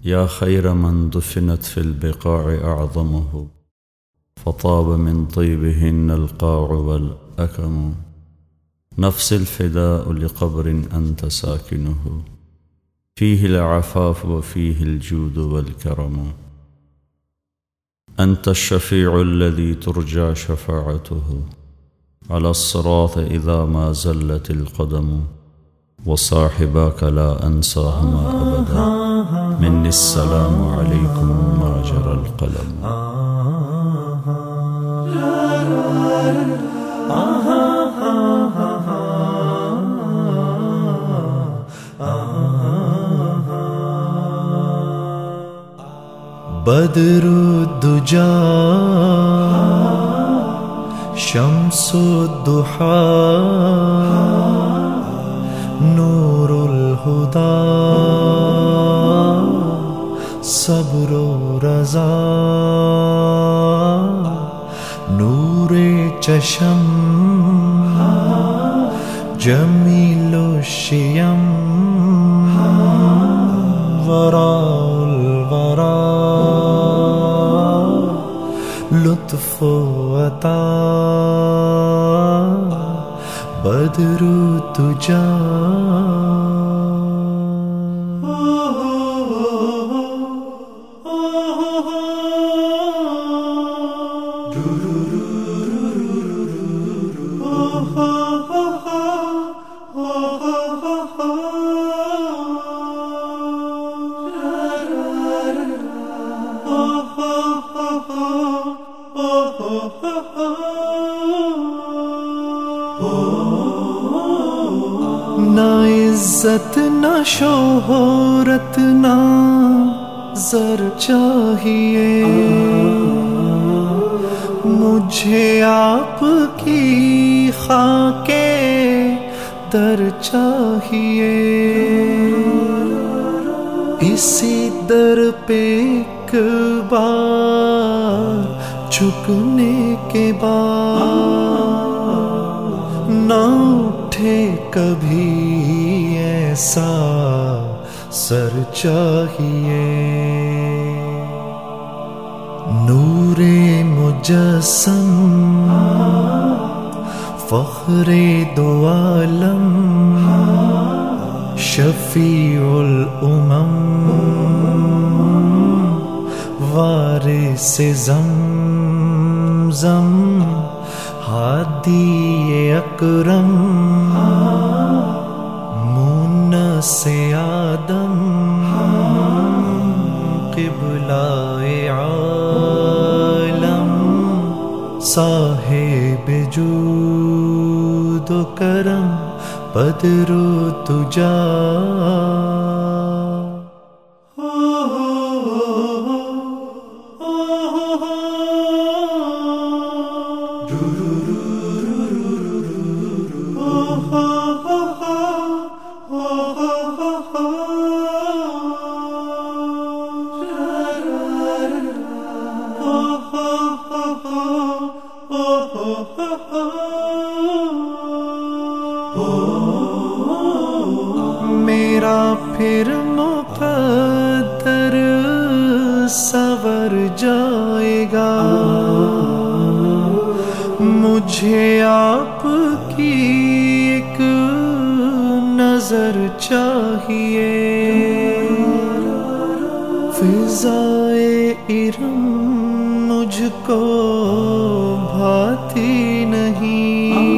يا خير من دفنت في البقاع أعظمه، فطاب من طيبهن القاع والأكم. نفس الفداء لقبر أنت ساكنه، فيه العفاف وفيه الجود والكرم. أنت الشفيع الذي ترجى شفاعته على الصراط إذا ما زلت القدم. وصاحباك لا أنساهما أبدا، مني السلام عليكم ما جرى القلم. بدر الدجى شمس الضحى نور الهدى صبر رضا نور چشم جمیل الشیم وراء الورى لطف و عطا بدر الدجى. نہ عزت نہ شہرت نہ زر چاہیے، مجھے آپ کی خاک در چاہیے. اسی در پہ ایک بار جھکنے کے بعد نہ اٹھے کبھی ایسا سر چاہیے. نور مجسم فخر دو عالم شفیع الامم وارث زمزم ہادی اکرم مونس آدم قبلہ عالم صاحب جود و کرم بدر الدجى. میرا پھر مقدر سور جائے گا، مجھے آپ کی ایک نظر چاہیے. فضائے ارم مجھ کو بھاتی نہیں،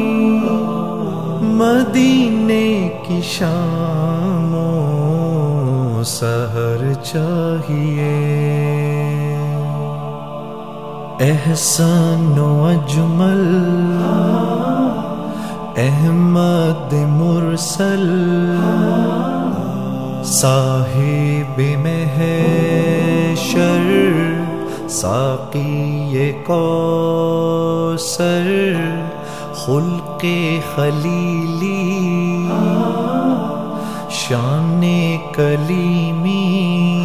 مدینے کی شام و سحر چاہیے. احسن و اجمل احمد مرسل صاحب محشر ساقی کوثر خلق خلیلی شان کلیمی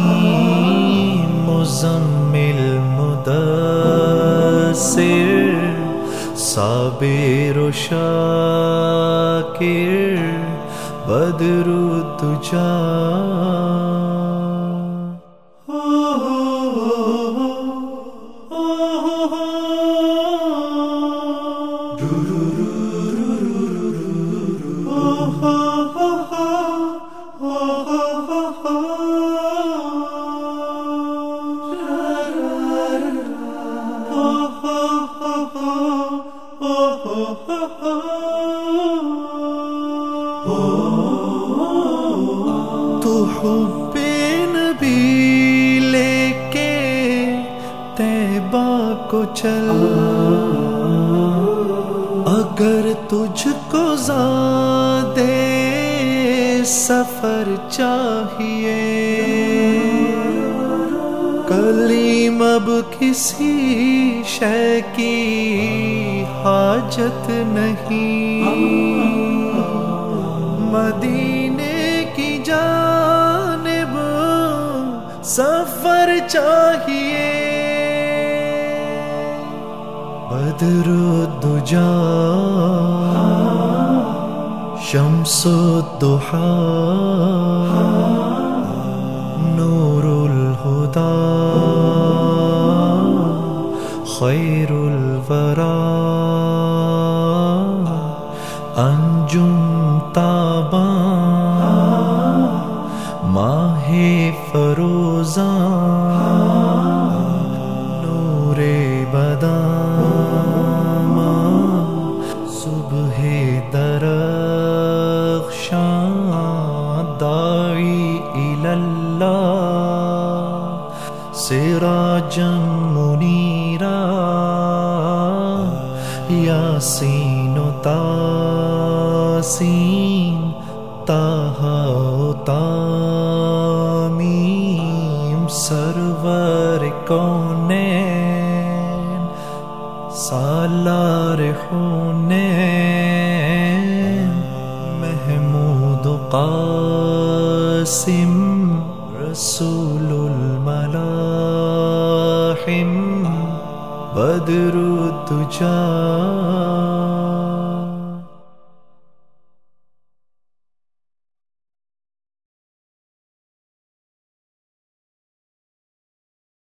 مزمل مدثر صابر و شاکر بدر الدجى. بھی لے کے طیبہ کو چل، اگر تجھ کو زیادہ سفر چاہیے، کلیم اب کسی شے کی حاجت نہیں، مدینے کی جانب سفر چاہیے، بدر الدجا شمس الضحا نور الہدی خیر الورا، انجم تاباں ماہ فروزاں نور بدام، صبح درخشاں داعی اللہ، سراجا منیرا یاسین و تاسین طٰہٰ و تامیم، سرور کونین سالار حنین، محمود و قاسم رسول الملاحم، بدر الدجا